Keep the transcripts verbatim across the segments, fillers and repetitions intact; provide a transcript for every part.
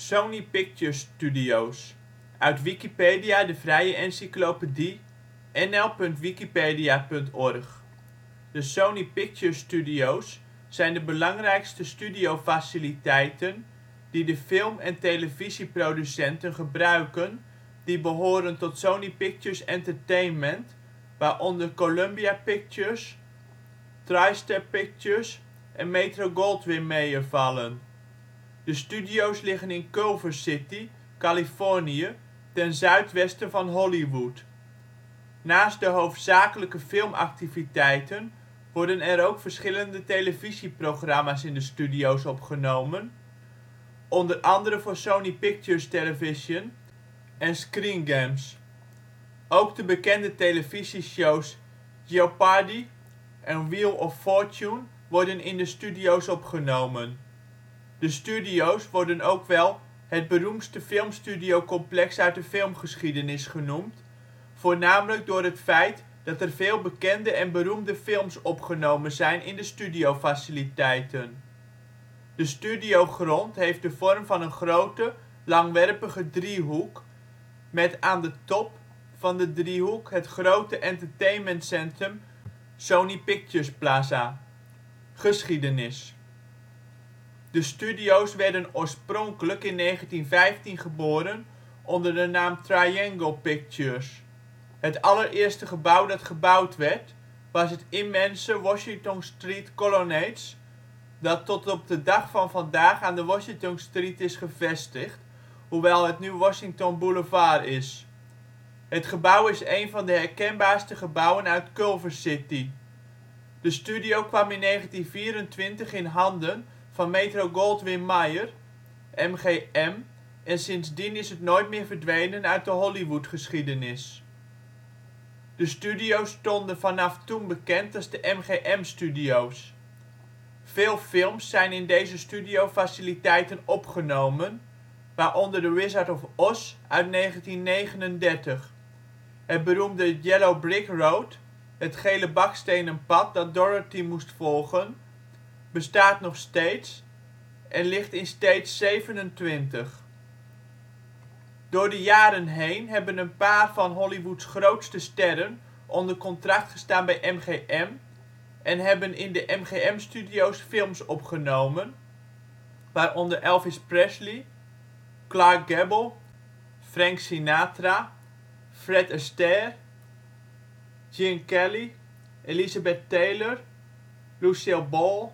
Sony Pictures Studios, uit Wikipedia, de vrije encyclopedie. N L punt wikipedia punt org. De Sony Pictures Studios zijn de belangrijkste studiofaciliteiten die de film - en televisieproducenten gebruiken die behoren tot Sony Pictures Entertainment, waaronder Columbia Pictures, TriStar Pictures en Metro-Goldwyn-Mayer vallen. De studio 's liggen in Culver City, Californië, ten zuidwesten van Hollywood. Naast de hoofdzakelijke filmactiviteiten worden er ook verschillende televisieprogramma 's in de studio 's opgenomen, onder andere voor Sony Pictures Television en Screen Gems. Ook de bekende televisieshows Jeopardy! En Wheel of Fortune worden in de studio 's opgenomen. De studio 's worden ook wel " het beroemdste filmstudiocomplex uit de filmgeschiedenis " genoemd, voornamelijk door het feit dat er veel bekende en beroemde films opgenomen zijn in de studiofaciliteiten. De studiogrond heeft de vorm van een grote, langwerpige driehoek, met aan de top van de driehoek het grote entertainmentcentrum Sony Pictures Plaza. Geschiedenis. De studio 's werden oorspronkelijk in negentien vijftien geboren onder de naam Triangle Pictures. Het allereerste gebouw dat gebouwd werd was het immense Washington Street Colonnades, dat tot op de dag van vandaag aan de Washington Street is gevestigd, hoewel het nu Washington Boulevard is. Het gebouw is een van de herkenbaarste gebouwen uit Culver City. De studio kwam in negentien vierentwintig in handen van Metro-Goldwyn-Mayer (M G M) en sindsdien is het nooit meer verdwenen uit de Hollywoodgeschiedenis. De studio 's stonden vanaf toen bekend als de M G M Studios. Veel films zijn in deze studiofaciliteiten opgenomen, waaronder The Wizard of Oz uit negentien negenendertig. Het beroemde Yellow Brick Road, het gele bakstenen pad dat Dorothy moest volgen, bestaat nog steeds en ligt in Stage zevenentwintig. Door de jaren heen hebben een paar van Hollywoods grootste sterren onder contract gestaan bij M G M en hebben in de M G M Studios films opgenomen, waaronder Elvis Presley, Clark Gable, Frank Sinatra, Fred Astaire, Gene Kelly, Elizabeth Taylor, Lucille Ball,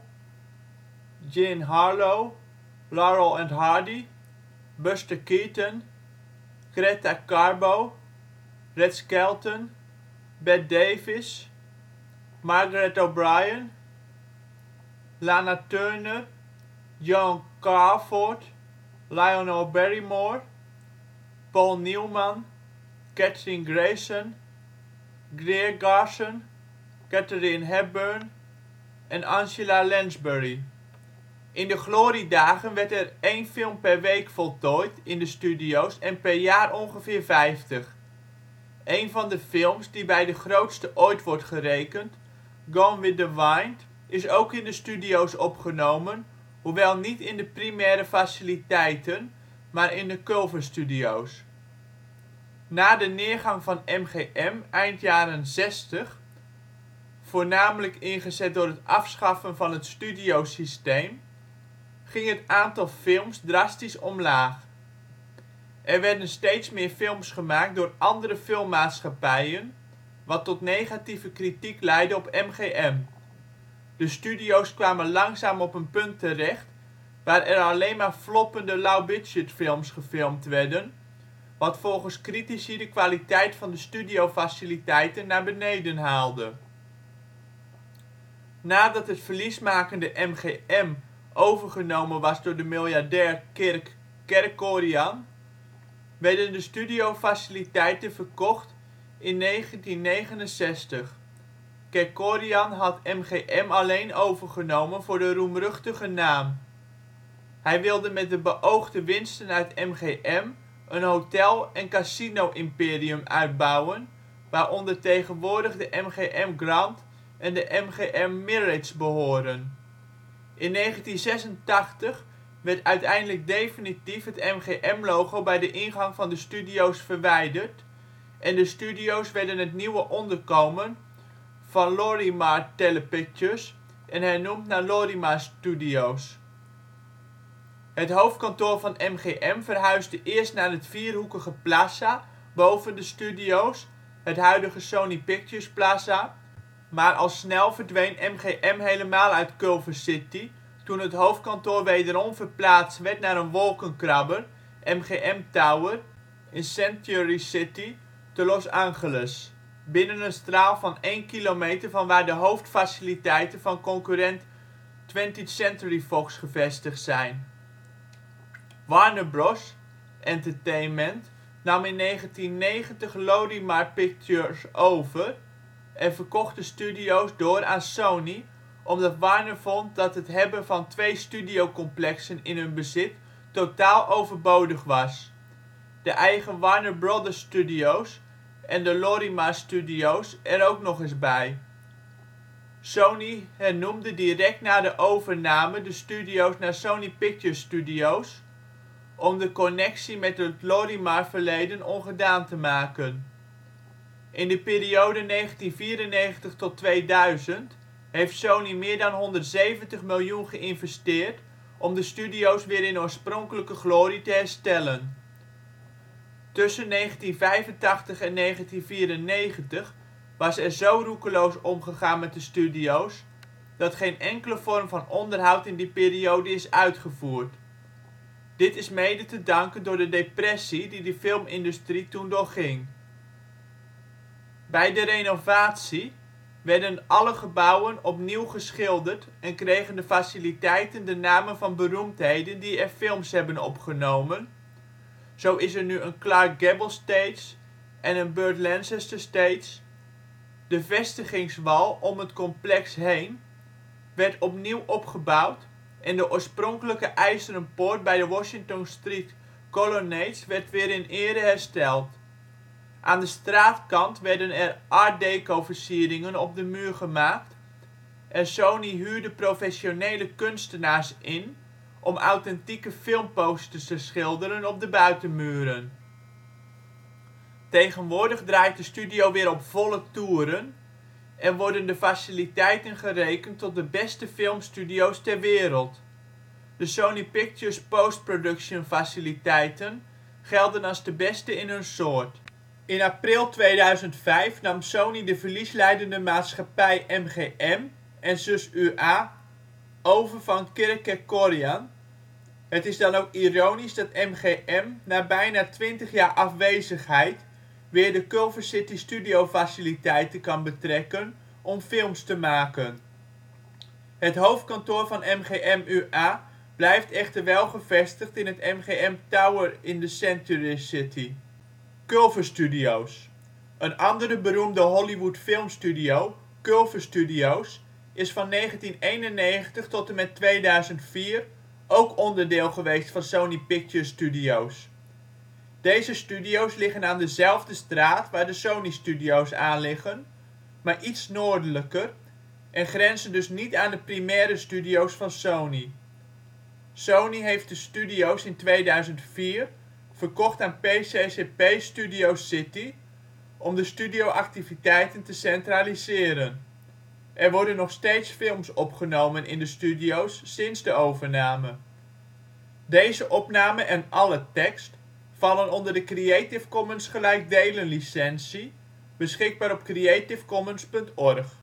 Jean Harlow, Laurel and Hardy, Buster Keaton, Greta Garbo, Red Skelton, Bette Davis, Margaret O'Brien, Lana Turner, Joan Crawford, Lionel Barrymore, Paul Newman, Kathryn Grayson, Greer Garson, Katharine Hepburn en Angela Lansbury. In de gloriedagen werd er één film per week voltooid in de studio 's en per jaar ongeveer vijftig. Een van de films die bij de grootste ooit wordt gerekend, Gone with the Wind, is ook in de studio 's opgenomen, hoewel niet in de primaire faciliteiten, maar in de Culver Studio 's. Na de neergang van M G M eind jaren zestig, voornamelijk ingezet door het afschaffen van het studiosysteem, ging het aantal films drastisch omlaag. Er werden steeds meer films gemaakt door andere filmmaatschappijen, wat tot negatieve kritiek leidde op M G M. De studio 's kwamen langzaam op een punt terecht waar er alleen maar floppende low-budget films gefilmd werden, wat volgens critici de kwaliteit van de studiofaciliteiten naar beneden haalde. Nadat het verliesmakende M G M overgenomen was door de miljardair Kirk Kerkorian, werden de studiofaciliteiten verkocht in negentien negenenzestig. Kerkorian had M G M alleen overgenomen voor de roemruchtige naam. Hij wilde met de beoogde winsten uit M G M een hotel - en casino-imperium uitbouwen, waaronder tegenwoordig de M G M Grand en de M G M Mirage behoren. In negentien zesentachtig werd uiteindelijk definitief het M G M-logo bij de ingang van de studio 's verwijderd en de studio 's werden het nieuwe onderkomen van Lorimar Telepictures en hernoemd naar Lorimar Studios. Het hoofdkantoor van M G M verhuisde eerst naar het vierhoekige plaza boven de studio 's, het huidige Sony Pictures Plaza, maar al snel verdween M G M helemaal uit Culver City toen het hoofdkantoor wederom verplaatst werd naar een wolkenkrabber, M G M Tower, in Century City te Los Angeles, binnen een straal van één kilometer van waar de hoofdfaciliteiten van concurrent twentieth Century Fox gevestigd zijn. Warner Bros. Entertainment nam in negentien negentig Lorimar Pictures over en verkocht de studio 's door aan Sony omdat Warner vond dat het hebben van twee studiocomplexen in hun bezit totaal overbodig was. De eigen Warner Brothers Studios en de Lorimar Studios er ook nog eens bij. Sony hernoemde direct na de overname de studio 's naar Sony Pictures Studios om de connectie met het Lorimar-verleden ongedaan te maken. In de periode negentien vierennegentig tot tweeduizend heeft Sony meer dan honderdzeventig miljoen geïnvesteerd om de studio 's weer in oorspronkelijke glorie te herstellen. Tussen negentien vijfentachtig en negentien vierennegentig was er zo roekeloos omgegaan met de studio 's, dat geen enkele vorm van onderhoud in die periode is uitgevoerd. Dit is mede te danken door de depressie die de filmindustrie toen doorging. Bij de renovatie werden alle gebouwen opnieuw geschilderd en kregen de faciliteiten de namen van beroemdheden die er films hebben opgenomen, zo is er nu een Clark Gable Stage en een Burt Lancaster Stage. De vestigingswal om het complex heen werd opnieuw opgebouwd en de oorspronkelijke ijzeren poort bij de Washington Street Colonnades werd weer in ere hersteld. Aan de straatkant werden er art deco versieringen op de muur gemaakt en Sony huurde professionele kunstenaars in om authentieke filmposters te schilderen op de buitenmuren. Tegenwoordig draait de studio weer op volle toeren en worden de faciliteiten gerekend tot de beste filmstudio 's ter wereld. De Sony Pictures Post-Production faciliteiten gelden als de beste in hun soort. In april tweeduizend vijf nam Sony de verlieslijdende maatschappij M G M en Zus U A over van Kirk Kerkorian. Het is dan ook ironisch dat M G M na bijna twintig jaar afwezigheid weer de Culver City studiofaciliteiten kan betrekken om films te maken. Het hoofdkantoor van M G M U A blijft echter wel gevestigd in het M G M Tower in de Century City. Culver Studios. Een andere beroemde Hollywood filmstudio, Culver Studios, is van negentien eenennegentig tot en met tweeduizend vier ook onderdeel geweest van Sony Pictures Studios. Deze studio 's liggen aan dezelfde straat waar de Sony Studios aanliggen, maar iets noordelijker en grenzen dus niet aan de primaire studio 's van Sony. Sony heeft de studio 's in tweeduizend vier verkocht aan P C C P Studio City om de studioactiviteiten te centraliseren. Er worden nog steeds films opgenomen in de studio 's sinds de overname. Deze opname en alle tekst vallen onder de Creative Commons gelijkdelen licentie, beschikbaar op creativecommons punt org